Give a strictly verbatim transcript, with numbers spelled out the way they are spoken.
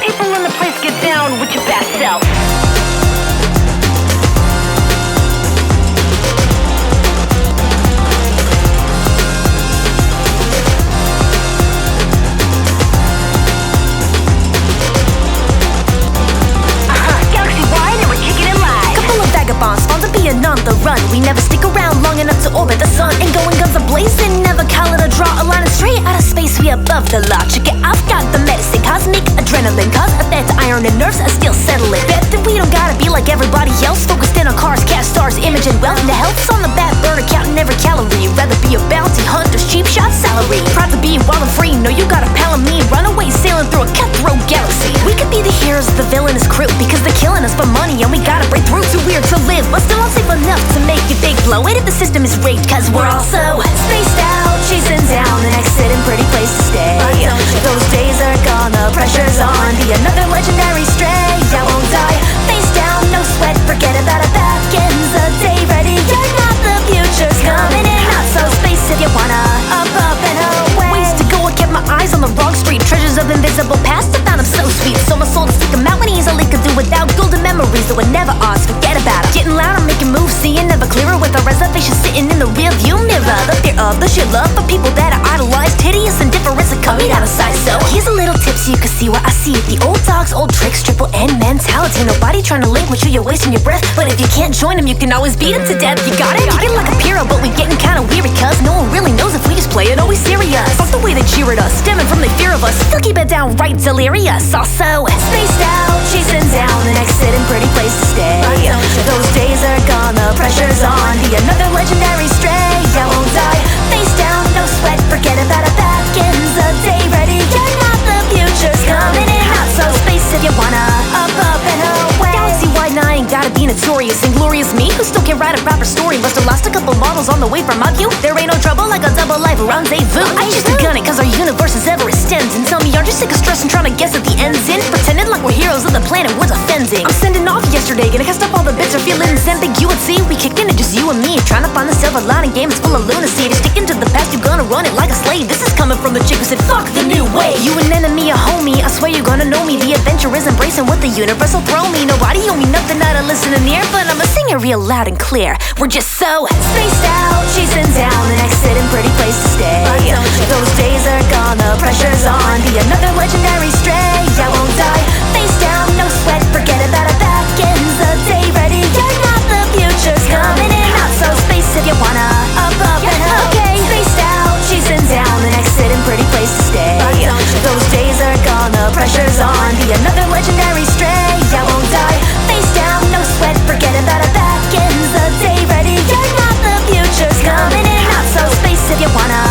people in the place get down with your best self. On the run, we never stick around long enough to orbit the sun. And going guns a-blazing, never call it a draw. A line straight out of space, we above the law. Check it, I've got the medicine, cosmic adrenaline. Cause a bet iron and nerves are still settling. Bet that we don't gotta be like everybody else, focused in on cars, cash, stars, image and wealth. And the health's on the back burner, counting every calorie. Rather be a bounty hunter's cheap shot salary. Proud to be wild and free, know you got a pal of me. Runaway sailing through a cutthroat galaxy. We could be the heroes of the villainous crew, because they're killing us for money and we gotta break through. Too weird to live, but still unsafe enough to make it big blow. Wait if the system is rigged, cause we're all so spaced out, chasing down the next hidden pretty place to stay. Those days are gone, the pressure's on. Be another legendary stray. I won't die, face down, no sweat. Forget about it, back ends the day. Ready or not, the future's coming in. Not so space if you wanna up, up and away. Ways to go, I kept my eyes on the wrong street. Treasures of invisible past, I found them so sweet. So my soul to seek them out when easily could do without. Golden memories that were never ours, forget about it. Getting louder, making moves, seeing never clearer with a reservation sitting in the rear view mirror. The fear of the sheer love for people that are idolized, hideous indifference that coming out of sight. So here's a little tip so you can see what I see. The old dogs, old tricks, triple N mentality. Nobody trying to link with you, you're wasting your breath. But if you can't join them, you can always beat them to death. You got it? Kicking like a hero, but we getting kinda weary, cause no one really knows if we just play it always serious. Fuck the way they cheer at us, stemming from the fear of us. Still keep it downright delirious. Also spaced out, chasing down the next hidden pretty place to stay. Those days are gone, the pressure's on. Be another legendary stray. I won't die, face down, no sweat. Forget about it, back ends the day. Ready or not, the future's coming in. Not so space if you wanna up, up and away. Galaxy-wide, now I ain't gotta be notorious. Inglorious me, who still can write a proper story. Must have lost a couple models on the way from my view. There ain't no trouble like a double life rendezvous. I just begun it cause our universe is ever extends. And tell me, aren't you sick of stress and trying to guess at the end's in? Pretending like we're heroes of the planet we're defending. I'm sending off yesterday, gonna cast up all the bits or feelings ambiguity. We kicked in it, just you and me, trying to find the silver lining. Game is full of lunacy. If you're sticking to the past, you're gonna run it like a slave. This is coming from the chick who said fuck the new way. You an enemy, a homie, I swear you're gonna know me. The adventure is embracing what the universe will throw me. Nobody owe me nothing, not a listening ear, but I'ma sing it real loud and clear. We're just so spaced out, chasing down the next hidden pretty place to stay. Those days are gone, the pressure's on. Be another legendary stray. I won't die, face down, no sweat. Forget about it, back ends the day. Ready or not, the future's coming in. Not so space if you wanna up, up and okay. Spaced out, chasing down the next hidden pretty place to stay. Those days are gone, the pressure's on. Be another legendary stray. I won't die, face down, no sweat. Forget about it, back ends the day. Ready or not, the future's coming in. Not so space if you wanna